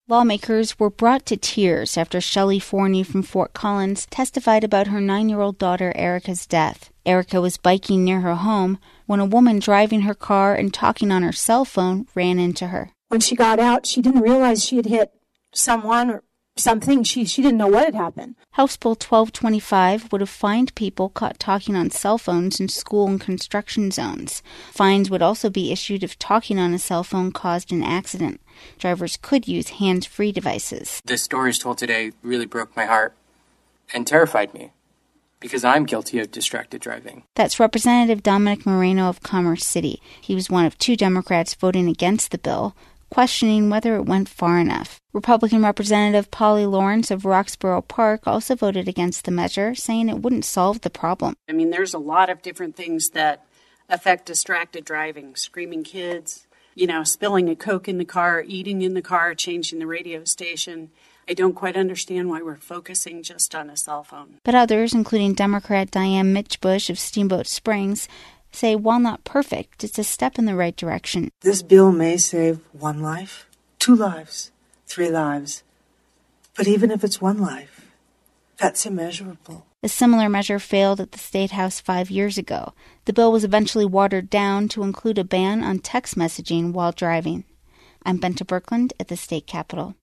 Lawmakers were brought to tears after Shelley Forney from Fort Collins testified about her 9-year-old daughter Erica's death. Erica was biking near her home when a woman driving her car and talking on her cell phone ran into her. When she got out, she didn't realize she had hit someone or something. She didn't know what had happened. House Bill 1225 would have fined people caught talking on cell phones in school and construction zones. Fines would also be issued if talking on a cell phone caused an accident. Drivers could use hands-free devices. The stories told today really broke my heart and terrified me because I'm guilty of distracted driving. That's Representative Dominic Moreno of Commerce City. He was one of 2 Democrats voting against the bill, questioning whether it went far enough. Republican Representative Polly Lawrence of Roxborough Park also voted against the measure, saying it wouldn't solve the problem. I mean, there's a lot of different things that affect distracted driving. Screaming kids, spilling a Coke in the car, eating in the car, changing the radio station. I don't quite understand why we're focusing just on a cell phone. But others, including Democrat Diane Mitchbush of Steamboat Springs, say while not perfect, it's a step in the right direction. This bill may save 1 life, 2 lives, 3 lives. But even if it's 1 life, that's immeasurable. A similar measure failed at the State House 5 years ago. The bill was eventually watered down to include a ban on text messaging while driving. I'm Benta Birkeland at the State Capitol.